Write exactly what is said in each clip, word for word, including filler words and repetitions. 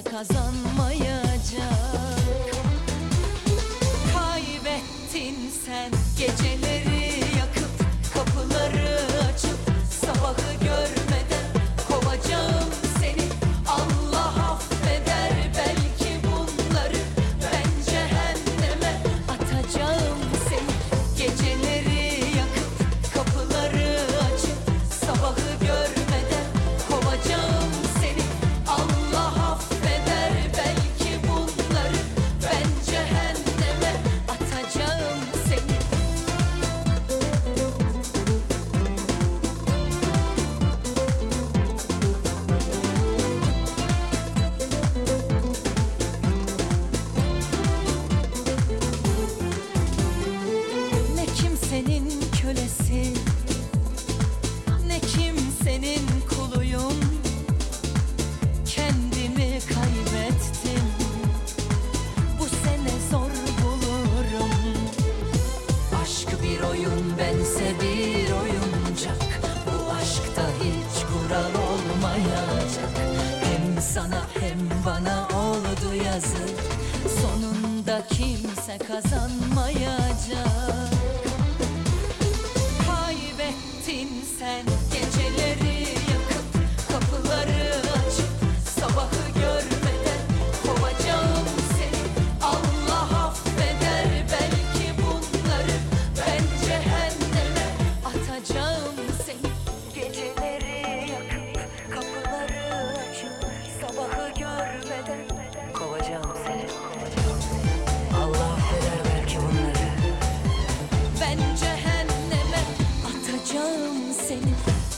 kazanmayacak. Kaybettin sen geceleri yakıp, kapıları açıp, sabahı görmeden kovacağım seni. Allah affeder belki bunları, ben cehenneme atacağım seni. Geceleri yakıp, kapıları açıp, sabahı görmeden kovacağım seni. Allah affeder belki bunları, ben cehenneme atacağım seni. Ne kimsenin kölesi, ne kimsenin kuluyum. Kendimi kaybettim, bu sene zor bulurum. Aşk bir oyun, bense bir oyuncak. Bu aşkta hiç kural olmayacak. Hem sana hem bana oldu yazık. Sonunda kimse kazanmayacak. Kaybettin sen geceleri yakıp, kapıları açıp, sabahı görmeden kovacağım seni. Allah affeder belki bunları, ben cehenneme atacağım seni. Geceleri yakıp, kapıları açıp, sabahı görmeden kovacağım seni. Allah affeder belki bunları, ben cehenneme atacağım seni.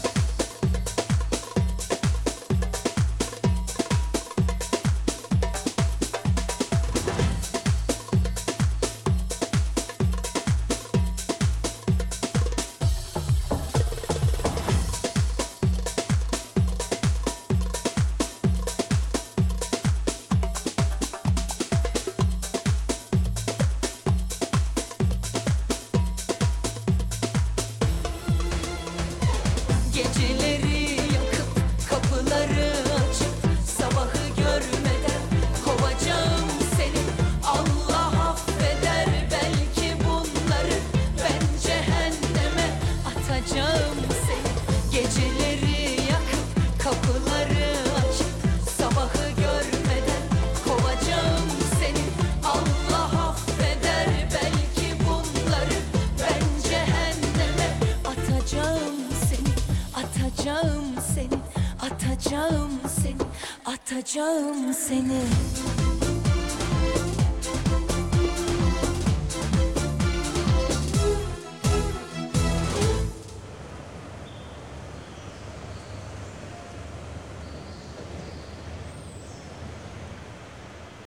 Geceleri yakıp, kapıları açıp, sabahı görmeden kovacağım seni. Allah affeder belki bunları, ben cehenneme atacağım seni. Geceleri yakıp, kapıları açıp, sabahı görmeden kovacağım seni. Allah affeder belki bunları, ben cehenneme atacağım seni. Atacağım seni, atacağım seni, atacağım seni.